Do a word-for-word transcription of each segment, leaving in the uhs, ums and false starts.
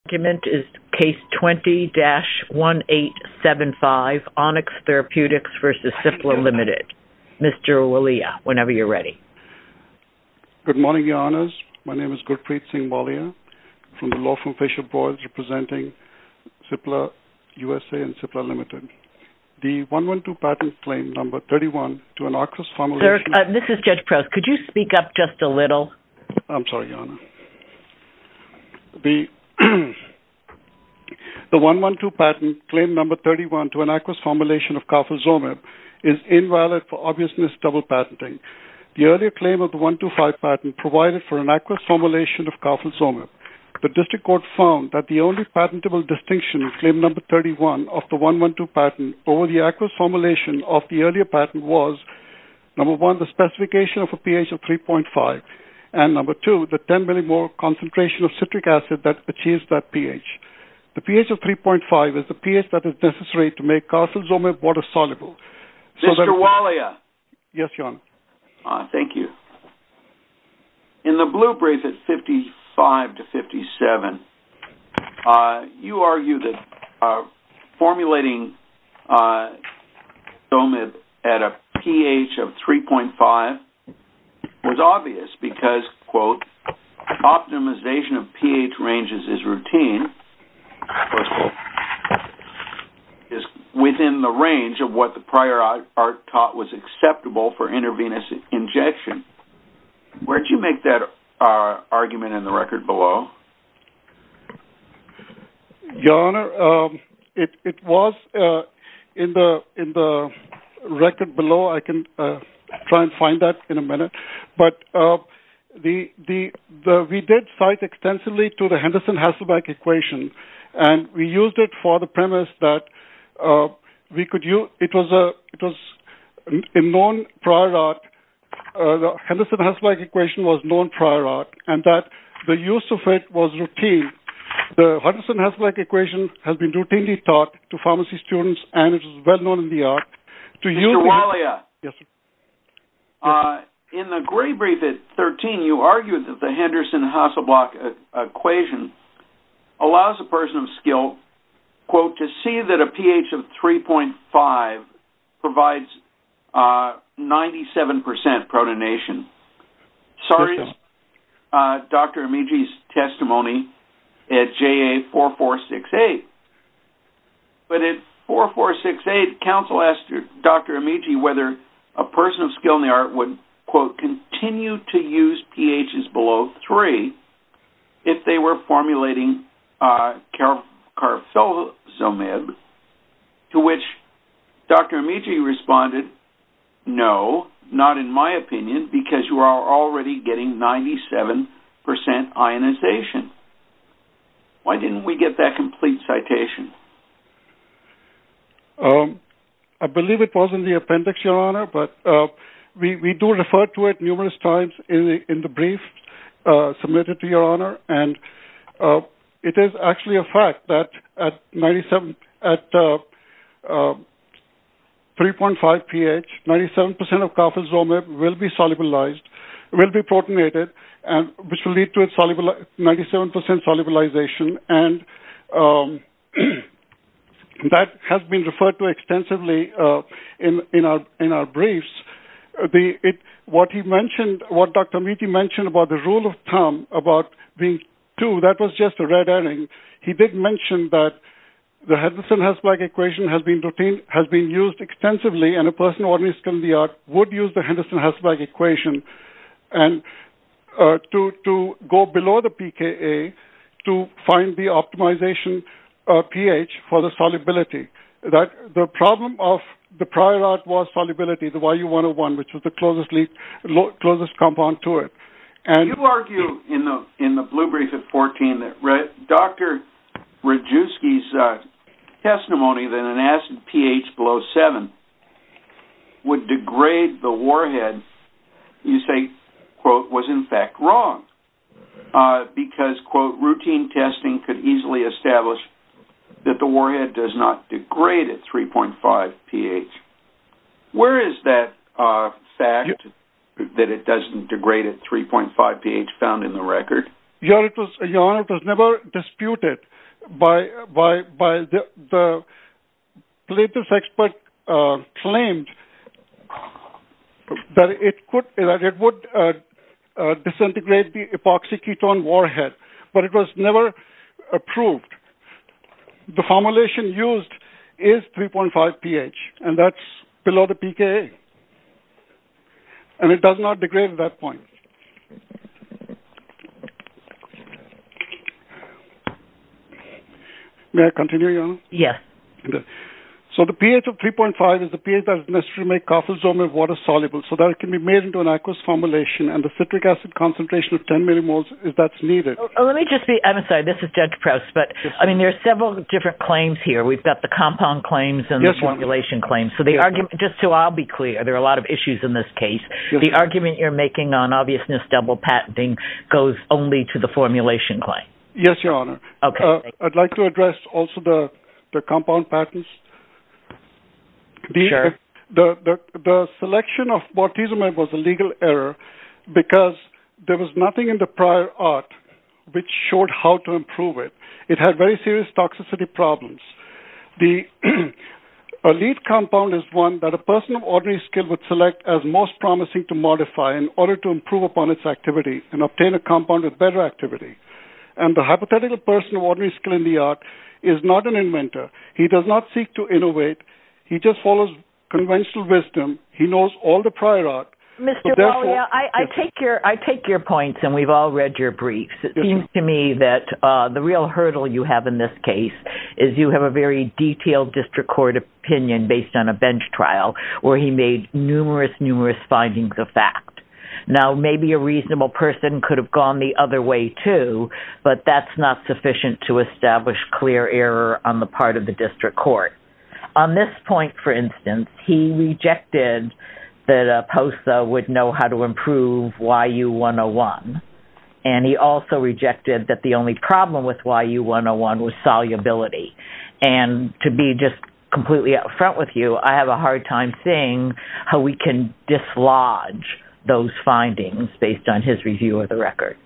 Argument is case twenty dash one eight seven five, Onyx Therapeutics versus Cipla Limited. Mister Walia, whenever you're ready. Good morning, Your Honors. My name is Gurpreet Singh Walia from the law firm Fisher Boyles, representing Cipla U S A and Cipla Limited. The one one two patent claim number thirty-one to an aqueous formulation... Sir, uh, this is Judge Prost. Could you speak up just a little? I'm sorry, Your Honor. The... The one one two patent, claim number thirty-one, to an aqueous formulation of carfilzomib is invalid for obviousness double patenting. The earlier claim of the one two five patent provided for an aqueous formulation of carfilzomib. The district court found that the only patentable distinction in claim number thirty-one of the one one two patent over the aqueous formulation of the earlier patent was, number one, the specification of a pH of three point five, and number two, the ten millimole concentration of citric acid that achieves that pH. The pH of three point five is the pH that is necessary to make carfilzomib water soluble. So Mister Walia. Yes, Your Honor. Uh, thank you. In the blue brief at fifty-five to fifty-seven, uh, you argue that uh, formulating uh, zomib at a pH of three point five was obvious because, quote, optimization of pH ranges is routine, is within the range of what the prior art taught was acceptable for intravenous injection. Where did you make that uh, argument in the record below? Your Honor, um, it it was uh, in the in the record below. I can uh, try and find that in a minute, but. Uh, The, the, the, we did cite extensively to the Henderson-Hasselbalch equation, and we used it for the premise that uh, we could use, it was a, it was in known prior art, uh, the Henderson-Hasselbalch equation was known prior art, and that the use of it was routine. The Henderson-Hasselbalch equation has been routinely taught to pharmacy students, and it is well known in the art. To Mister use Walia. The, yes, sir. Uh, in the gray brief at thirteen, you argued that the Henderson-Hasselbalch equation allows a person of skill, quote, to see that a pH of three point five provides uh, ninety-seven percent protonation. Sorry, yes, uh, Doctor Amiji's testimony at J A four four six eight. But at four four six eight, counsel asked Doctor Amiji whether a person of skill in the art would, quote, continue to use pHs below three if they were formulating uh, car- carfilzomib, to which Doctor Amiji responded, no, not in my opinion, because you are already getting ninety-seven percent ionization. Why didn't we get that complete citation? Um, I believe it was in the appendix, Your Honor, but uh, we, we do refer to it numerous times in the, in the brief uh, submitted to Your Honor, and uh, it is actually a fact that at ninety-seven at uh, uh, three point five pH, ninety-seven percent of carfilzomib will be solubilized, will be protonated, and which will lead to its soluble ninety-seven percent solubilization, and um, that has been referred to extensively uh, in in our in our briefs. The it what he mentioned, what Doctor Amiji mentioned about the rule of thumb about being two, that was just a red herring. He did mention that the Henderson-Hasselbalch equation has been routine has been used extensively, and a person ordinarily skilled in the art would use the Henderson-Hasselbalch equation, and uh, to to go below the P K A to find the optimization Uh, pH for the solubility. That the problem of the prior art was solubility, the Y U one oh one, which was the closest lead, lo- closest compound to it. And you argue in the in the blue brief at fourteen that Re- Doctor Rajewski's uh, testimony that an acid pH below seven would degrade the warhead, you say, quote, was in fact wrong uh, because, quote, routine testing could easily establish that the warhead does not degrade at three point five pH. Where is that uh, fact you, that it doesn't degrade at three point five pH found in the record? Your, it was, Your Honor, it was never disputed by by by the the plaintiff's expert uh, claimed that it could that it would uh, uh, disintegrate the epoxy ketone warhead, but it was never approved. The formulation used is three point five pH, and that's below the P K A, and it does not degrade at that point. May I continue, Your Honor? Yes. So the pH of three point five is the pH that is necessary to make carfilzomib water soluble so that it can be made into an aqueous formulation, and the citric acid concentration of ten millimoles is that's needed. Oh, let me just be, I'm sorry, this is Judge Proust, but yes. I mean, there are several different claims here. We've got the compound claims and yes, the formulation claims. So the yes, argument, just so I'll be clear, there are a lot of issues in this case. Yes, the argument you're making on obviousness double patenting goes only to the formulation claim. Yes, Your Honor. Okay. Uh, I'd like to address also the, the compound patents. The, sure. the, the, the selection of bortezomib was a legal error because there was nothing in the prior art which showed how to improve it. It had very serious toxicity problems. The a lead compound is one that a person of ordinary skill would select as most promising to modify in order to improve upon its activity and obtain a compound with better activity. And the hypothetical person of ordinary skill in the art is not an inventor. He does not seek to innovate. He just follows conventional wisdom. He knows all the prior art. Mister So Walia, I, I yes. take your I take your points, and we've all read your briefs. It yes, seems to me that uh, the real hurdle you have in this case is you have a very detailed district court opinion based on a bench trial where he made numerous, numerous findings of fact. Now, maybe a reasonable person could have gone the other way too, but that's not sufficient to establish clear error on the part of the district court. On this point, for instance, he rejected that uh, POSA would know how to improve Y U one oh one, and he also rejected that the only problem with Y U one oh one was solubility. And to be just completely upfront with you, I have a hard time seeing how we can dislodge those findings based on his review of the record.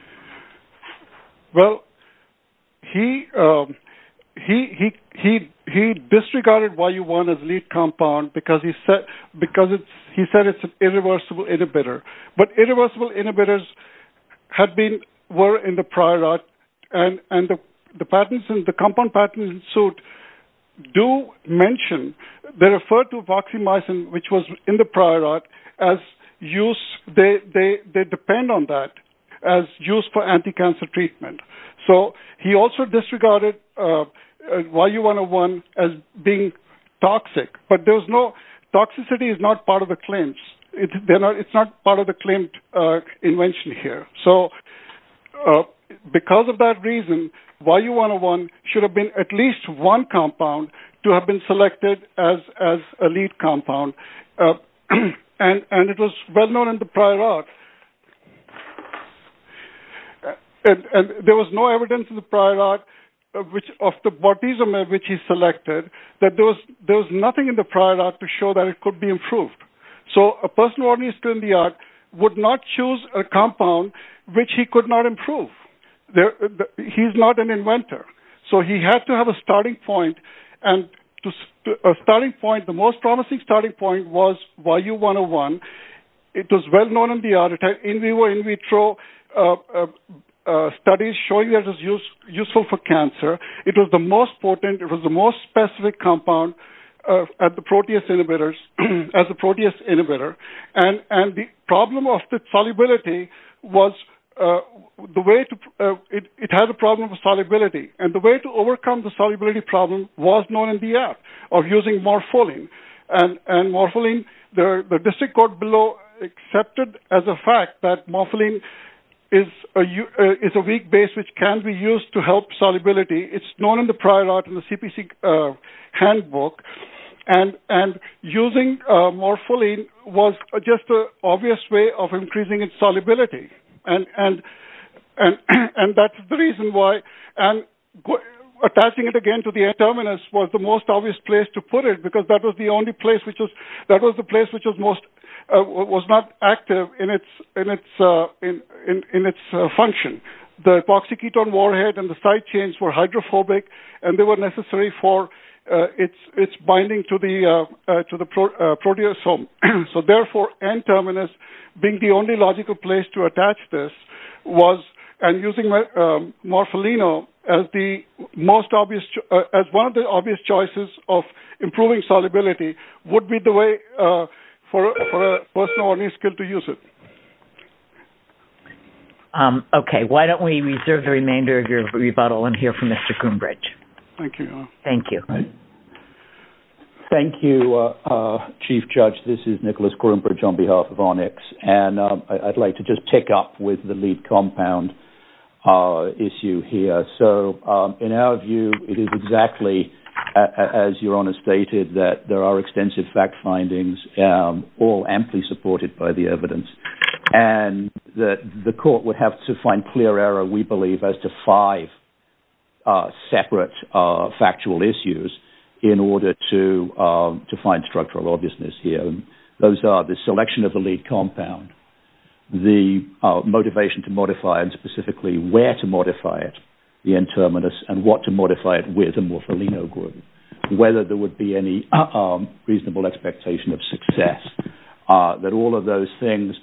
Well, he um, he he he he disregarded Y U one as lead compound because he said because it's he said it's an irreversible inhibitor. But irreversible inhibitors had been were in the prior art, and and the the patents and the compound patents in suit do mention, they refer to voxamycin, which was in the prior art, as use. They they they depend on that as used for anti-cancer treatment. So he also disregarded uh, uh, Y U one oh one as being toxic, but there was no toxicity is not part of the claims. It, they're not. It's not part of the claimed uh, invention here. So uh, because of that reason, Y U one oh one should have been at least one compound to have been selected as as a lead compound, uh, and and it was well known in the prior art. And, and there was no evidence in the prior art uh, which of the bortezomib which he selected, that there was there was nothing in the prior art to show that it could be improved. So a person who ordinarily still in the art would not choose a compound which he could not improve. There, the, he's not an inventor, so he had to have a starting point, and to, to a starting point, the most promising starting point was Y U one oh one. It was well known in the art. It had in vivo, in vitro uh, uh, Uh, studies showing that it was use, useful for cancer. It was the most potent, it was the most specific compound uh, at the protease inhibitors, as a protease inhibitor. And, and the problem of the solubility was uh, the way to, uh, it, it had a problem of solubility. And the way to overcome the solubility problem was known in the art of using morpholine. And, and morpholine, the, the district court below accepted as a fact that morpholine is a, uh, is a weak base which can be used to help solubility. It's known in the prior art in the C P C uh, handbook. And and using uh, morpholine was just an obvious way of increasing its solubility. And and and and that's the reason why. And go, attaching it again to the N-terminus was the most obvious place to put it, because that was the only place which was that was the place which was most uh, was not active in its in its uh, in, in in its uh, function. the epoxy ketone warhead and the side chains were hydrophobic, and they were necessary for uh, its its binding to the uh, uh, to the pro, uh, proteasome. So therefore, N-terminus, being the only logical place to attach this, was and using um, morpholino as the most obvious uh, as one of the obvious choices of improving solubility would be the way uh, for for a person of ordinary skill to use it. Um, okay, why don't we reserve the remainder of your rebuttal and hear from Mister Groombridge? Thank you. Thank you. Right. Thank you, uh, uh, Chief Judge. This is Nicholas Groombridge on behalf of Onyx, and um, I'd like to just pick up with the lead compound uh, issue here. So, um, in our view, it is exactly as Your Honor stated, that there are extensive fact findings, um, all amply supported by the evidence, and that the court would have to find clear error, we believe, as to five uh, separate uh, factual issues in order to um, to find structural obviousness here. And those are the selection of the lead compound, the uh, motivation to modify, and specifically where to modify it, the N-terminus, and what to modify it with, a morpholino group, whether there would be any uh, um, reasonable expectation of success, uh, that all of those things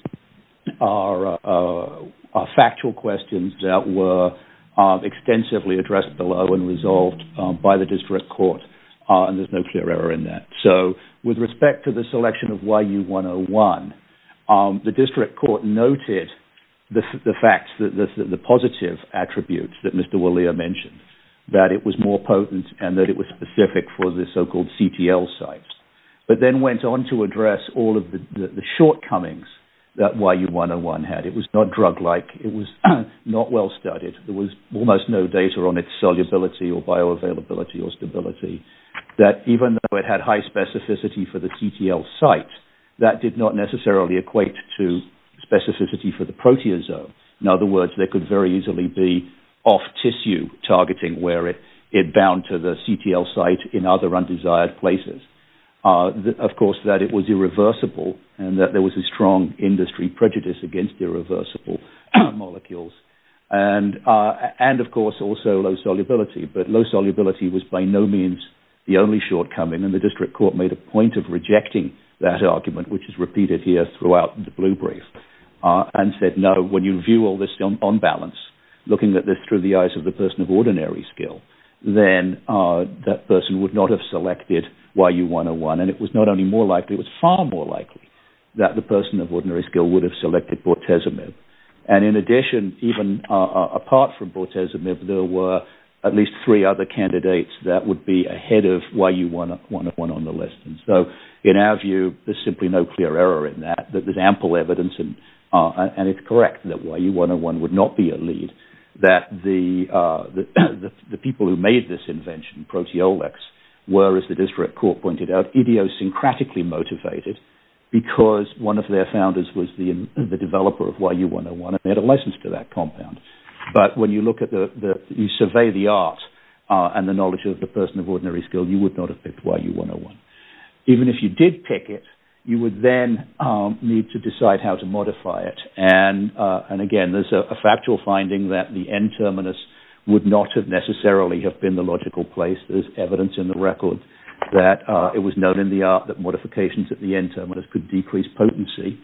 are, uh, are factual questions that were uh, extensively addressed below and resolved uh, by the district court, uh, and there's no clear error in that. So with respect to the selection of Y U one oh one, um, the district court noted The, the facts, the, the, the positive attributes that Mister Walia mentioned, that it was more potent and that it was specific for the so-called C T L sites, but then went on to address all of the, the, the shortcomings that Y U one oh one had. It was not drug-like. It was not well-studied. There was almost no data on its solubility or bioavailability or stability, that even though it had high specificity for the C T L site, that did not necessarily equate to specificity for the proteasome. In other words, there could very easily be off-tissue targeting where it, it bound to the C T L site in other undesired places. Uh, the, of course, that it was irreversible and that there was a strong industry prejudice against irreversible molecules. And, uh, and, of course, also low solubility. But low solubility was by no means the only shortcoming, and the district court made a point of rejecting that argument, which is repeated here throughout the blue brief. Uh, and said, no, when you view all this on, on balance, looking at this through the eyes of the person of ordinary skill, then uh, that person would not have selected Y U one oh one, and it was not only more likely, it was far more likely that the person of ordinary skill would have selected bortezomib. And in addition, even uh, uh, apart from bortezomib, there were at least three other candidates that would be ahead of Y U one oh one on the list. And so, in our view, there's simply no clear error in that, that there's ample evidence, and Uh, and it's correct that Y U one oh one would not be a lead, that the, uh, the, the, the people who made this invention, Proteolix, were, as the district court pointed out, idiosyncratically motivated because one of their founders was the, the developer of Y U one oh one and they had a license to that compound. But when you look at the, the you survey the art uh, and the knowledge of the person of ordinary skill, you would not have picked Y U one oh one. Even if you did pick it, you would then um, need to decide how to modify it. And uh, and again, there's a, a factual finding that the N-terminus would not have necessarily have been the logical place. There's evidence in the record that uh, it was known in the art that modifications at the N-terminus could decrease potency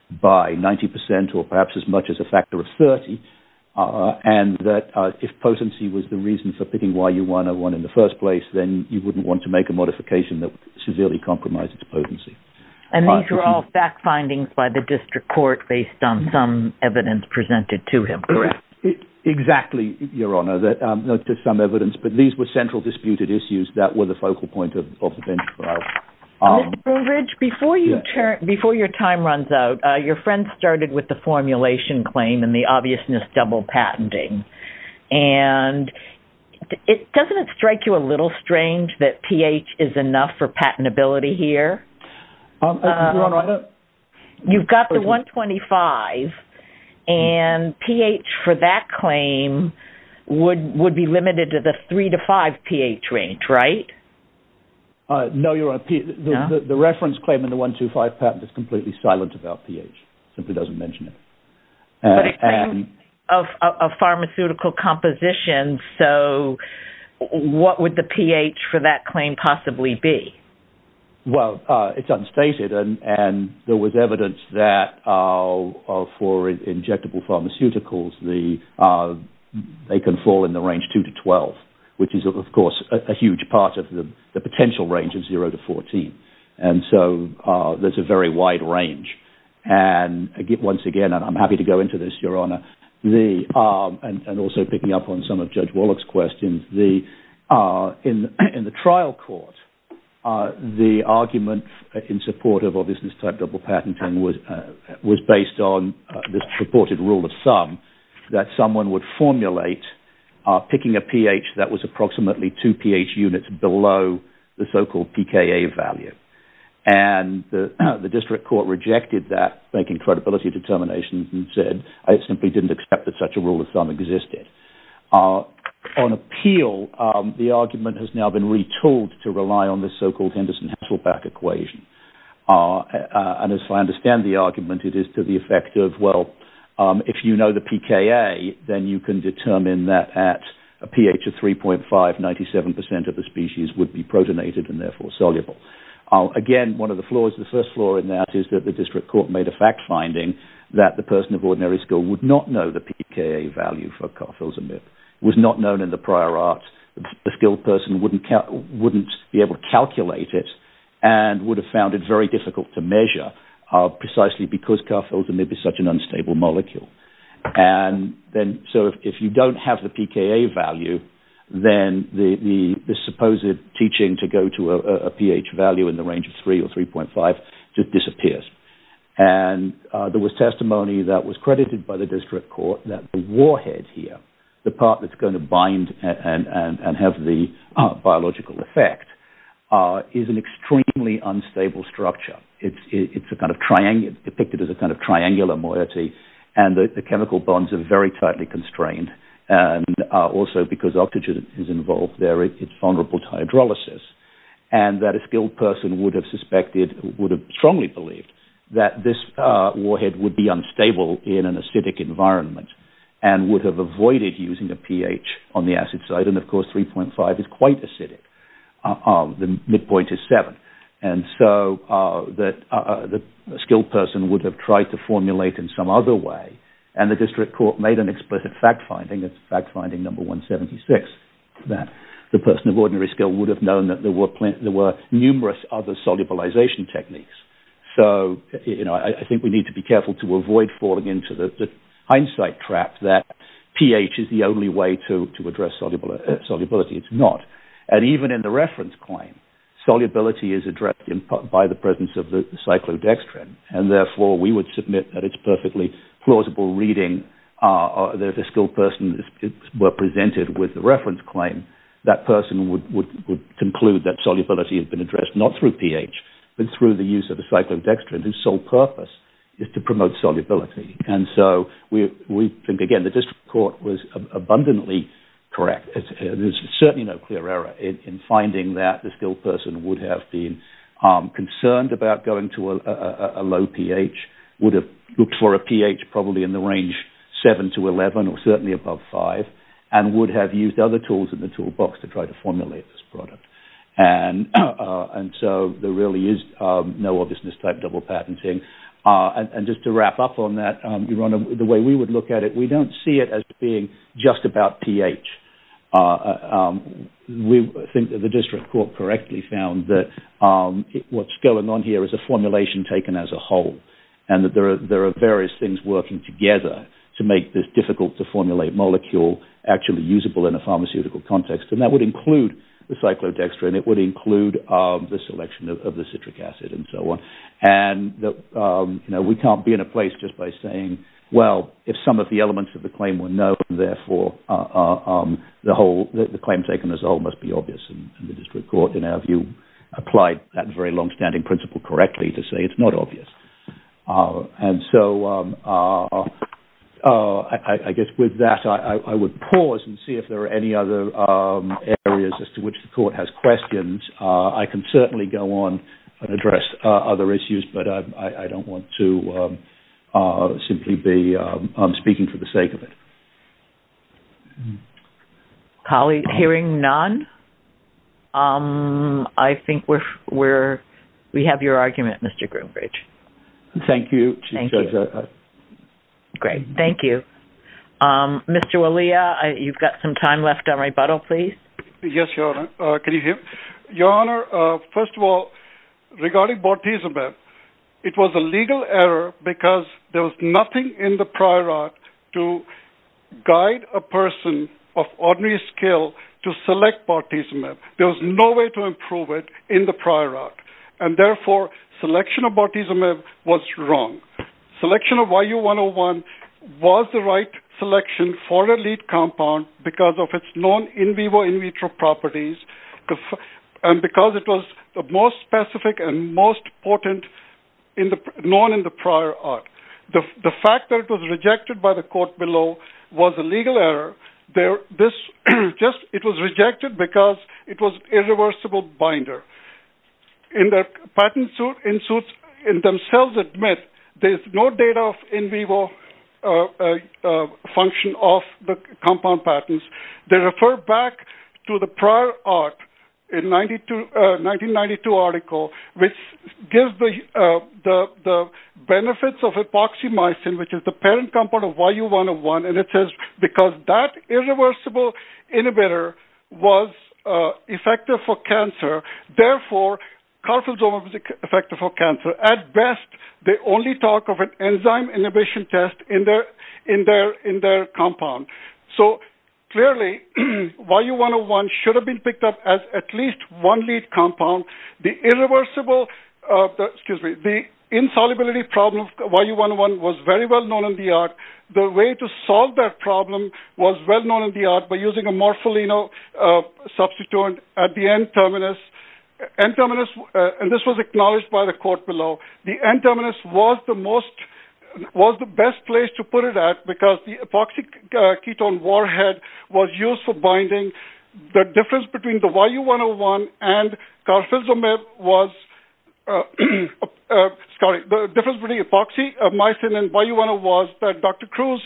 by ninety percent or perhaps as much as a factor of thirty, uh, and that uh, if potency was the reason for picking Y U one oh one in the first place, then you wouldn't want to make a modification that would severely compromise its potency. And these were all fact findings by the district court based on some evidence presented to him, correct? Exactly, Your Honor, that um, not just some evidence, but these were central disputed issues that were the focal point of, of the bench trial. Um, Mister Groombridge, before you yeah. turn, before your time runs out, uh, your friend started with the formulation claim and the obviousness double patenting, and it doesn't it strike you a little strange that pH is enough for patentability here? Um, uh, Your Honor, I don't... You've got the one twenty-five, and pH for that claim would would be limited to the three to five pH range, right? Uh, no, Your Honor. P- the, no? the, the reference claim in the one twenty-five patent is completely silent about pH. Simply doesn't mention it. Uh, but it claims, of, of, of pharmaceutical composition, so what would the pH for that claim possibly be? Well, uh, it's unstated, and, and there was evidence that uh, uh, for injectable pharmaceuticals, the uh, they can fall in the range two to twelve, which is, of course, a, a huge part of the, the potential range of zero to fourteen. And so uh, there's a very wide range. And again, once again, and I'm happy to go into this, Your Honor, the um, and, and also picking up on some of Judge Wallach's questions, the uh, in in the trial court, uh, the argument in support of obviousness type double patenting was uh, was based on uh, this purported rule of thumb that someone would formulate uh, picking a pH that was approximately two pH units below the so-called P K A value. And the, the district court rejected that, making credibility determinations, and said it simply didn't accept that such a rule of thumb existed. Uh, on appeal, um, the argument has now been retooled to rely on this so-called Henderson-Hasselbalch equation. Uh, uh, and as I understand the argument, it is to the effect of, well, um, if you know the P K A, then you can determine that at a pH of three point five, ninety-seven percent of the species would be protonated and therefore soluble. Uh, again, one of the flaws, the first flaw in that is that the district court made a fact finding that the person of ordinary skill would not know the P K A value for carfilzomib. It was not known in the prior art. The skilled person wouldn't cal- wouldn't be able to calculate it and would have found it very difficult to measure, uh, precisely because carfilzomib is such an unstable molecule. And then, so if, if you don't have the P K A value, then the, the, the supposed teaching to go to a, a pH value in the range of three or three point five just disappears. And uh, there was testimony that was credited by the district court that the warhead here, the part that's going to bind and, and, and have the uh, biological effect, uh, is an extremely unstable structure. It's, it, it's a kind of triangle, depicted as a kind of triangular moiety, and the, the chemical bonds are very tightly constrained. And uh, also because oxygen is involved there, it, it's vulnerable to hydrolysis. And that a skilled person would have suspected, would have strongly believed, that this uh, warhead would be unstable in an acidic environment and would have avoided using a pH on the acid side. And, of course, three point five is quite acidic. Uh, uh, the midpoint is seven. And so uh, that uh, the skilled person would have tried to formulate in some other way. And the district court made an explicit fact-finding, it's fact-finding number one seventy-six, that the person of ordinary skill would have known that there were pl- there were numerous other solubilization techniques. So, you know, I, I think we need to be careful to avoid falling into the, the hindsight trap that pH is the only way to, to address solubil- uh, solubility. It's not. And even in the reference claim, solubility is addressed in, by the presence of the cyclodextrin, and therefore we would submit that it's perfectly plausible reading uh, that if a skilled person is, is, were presented with the reference claim, that person would, would, would conclude that solubility has been addressed not through pH, but through the use of a cyclodextrin whose sole purpose is to promote solubility. And so we, we think, again, the district court was abundantly correct. It's, uh, there's certainly no clear error in, in finding that the skilled person would have been um, concerned about going to a, a, a low pH, would have looked for a pH probably in the range seven to eleven or certainly above five, and would have used other tools in the toolbox to try to formulate this product. And uh, and so there really is um, no obviousness type double patenting. Uh, and, and just to wrap up on that, um, Your Honor, the way we would look at it, we don't see it as being just about pH. Uh, um, we think that the district court correctly found that um, it, what's going on here is a formulation taken as a whole, and that there are, there are various things working together to make this difficult to formulate molecule actually usable in a pharmaceutical context. And that would include the cyclodextrin, it would include um, the selection of, of the citric acid and so on. And that, um, you know, we can't be in a place just by saying, well, if some of the elements of the claim were known, therefore uh, uh, um, the whole the, the claim taken as a whole must be obvious. And, and the district court, in our view, applied that very long-standing principle correctly to say it's not obvious. Uh, and so um, uh, uh, I, I guess with that, I, I would pause and see if there are any other um, areas as to which the court has questions. Uh, I can certainly go on and address uh, other issues, but I, I, I don't want to um, uh, simply be um, um, speaking for the sake of it. Colleague, hearing none, um, I think we're we're we have your argument, Mister Groombridge. Thank you, Chief Thank Judge. You. Uh, Great, thank you, um, Mister Walia. I, you've got some time left on rebuttal, please. Yes, Your Honor. Uh, can you hear? Your Honor, uh, first of all, regarding bortezomib, it was a legal error because there was nothing in the prior art to guide a person of ordinary skill to select bortezomib. There was no way to improve it in the prior art, and therefore selection of bortezomib was wrong. Selection of Y U one oh one was the right selection for a lead compound because of its known in vivo in vitro properties, and because it was the most specific and most potent in the known in the prior art. The, the fact that it was rejected by the court below was a legal error. There, this just it was rejected because it was irreversible binder. In their patent suit, in suits in themselves admit there is no data of in vivo uh, uh, uh, function of the compound patents. They refer back to the prior art in nineteen ninety-two article, which gives the uh, the the benefits of epoxymycin, which is the parent compound of Y U one oh one, and it says because that irreversible inhibitor was uh, effective for cancer, therefore carfilzomib is effective for cancer. At best, they only talk of an enzyme inhibition test in their in their in their compound. So clearly, Y U one oh one should have been picked up as at least one lead compound. The irreversible, uh, the, excuse me, the insolubility problem of Y U one oh one was very well known in the art. The way to solve that problem was well known in the art by using a morpholino uh, substituent at the N terminus. N terminus, uh, and this was acknowledged by the court below. The N terminus was the most was the best place to put it at because the epoxy uh, ketone warhead was used for binding. The difference between the Y U one oh one and carfilzomib was, uh, uh, sorry, the difference between epoxymycin and Y U one oh one was that Doctor Cruz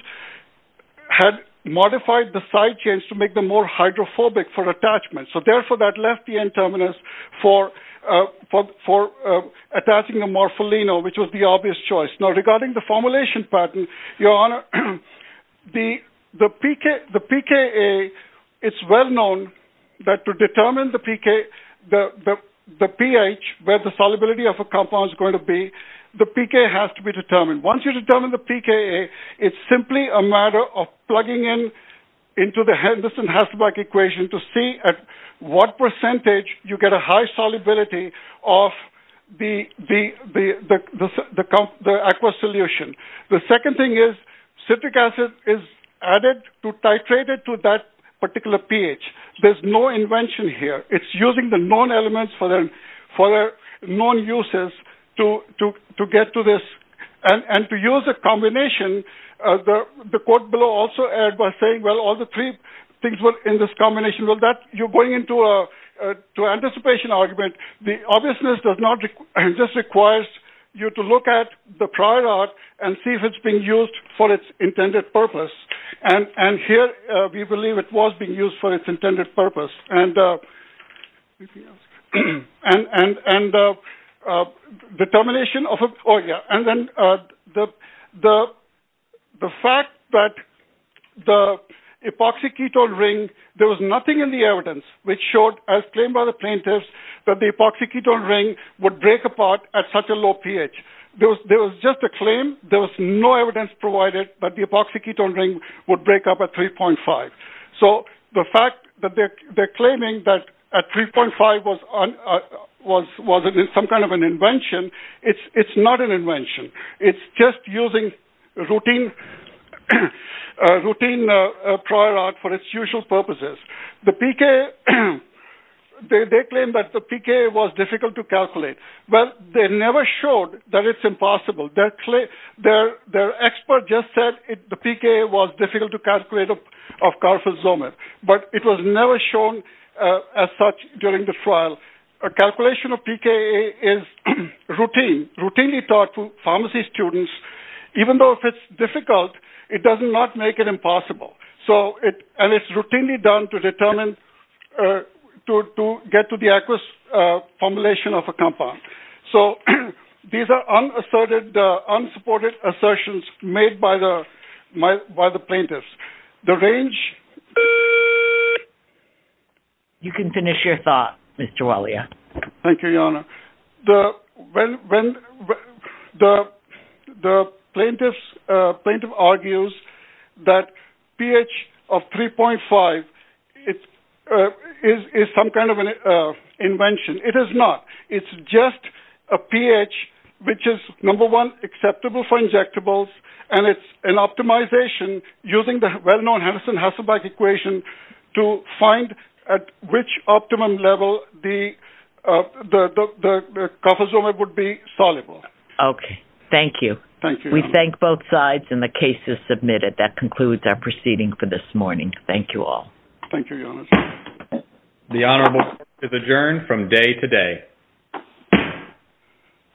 had modified the side chains to make them more hydrophobic for attachment. So therefore that left the N terminus for Uh, for, for uh, attaching a morpholino, which was the obvious choice. Now, regarding the formulation pattern, Your Honor, the the P K the P K A, it's well known that to determine the P K the the the pH where the solubility of a compound is going to be, the P K has to be determined. Once you determine the P K A, it's simply a matter of plugging in into the Henderson-Hasselbalch equation to see at what percentage you get a high solubility of the the the the the, the, the, the aqueous solution. The second thing is citric acid is added to titrate it to that particular pH. There's no invention here. It's using the known elements for their for their known uses to to to get to this, and and to use a combination. Uh, the the court below also erred by saying, well, all the three things were in this combination. Well, that you're going into a, a to anticipation argument. The obviousness does not requ- just requires you to look at the prior art and see if it's being used for its intended purpose. And and here uh, we believe it was being used for its intended purpose. And uh, and and and uh, uh, determination of a, oh yeah, and then uh, the the The fact that the epoxy ketone ring, there was nothing in the evidence which showed, as claimed by the plaintiffs, that the epoxy ketone ring would break apart at such a low pH. There was, there was just a claim. There was no evidence provided that the epoxy ketone ring would break up at three point five. So the fact that they're, they're claiming that at three point five was un, uh, was was an, some kind of an invention, it's it's not an invention. It's just using routine uh, routine uh, uh, prior art for its usual purposes. The P K, they, they claim that the P K was difficult to calculate. Well, they never showed that it's impossible. Their, cl- their, their expert just said it, the P K was difficult to calculate of, of carfilzomib, but it was never shown uh, as such during the trial. A calculation of P K A is routine, routinely taught to pharmacy students. Even though if it's difficult, it does not make it impossible. So it and it's routinely done to determine uh, to to get to the aqueous uh, formulation of a compound. So these are unasserted, uh, unsupported assertions made by the my, by the plaintiffs. The range. You can finish your thought, Mister Walia. Thank you, Your Honor. The when when the the plaintiffs uh, plaintiff argues that pH of three point five it uh, is is some kind of an uh, invention. It is not. It's just a pH which is, number one, acceptable for injectables, and it's an optimization using the well-known Henderson-Hasselbalch equation to find at which optimum level the uh, the, the, the, the carfazomib would be soluble. Okay. Thank you. Thank you. We thank both sides, and the case is submitted. That concludes our proceeding for this morning. Thank you all. Thank you, Your Honor. The Honorable Court is adjourned from day to day.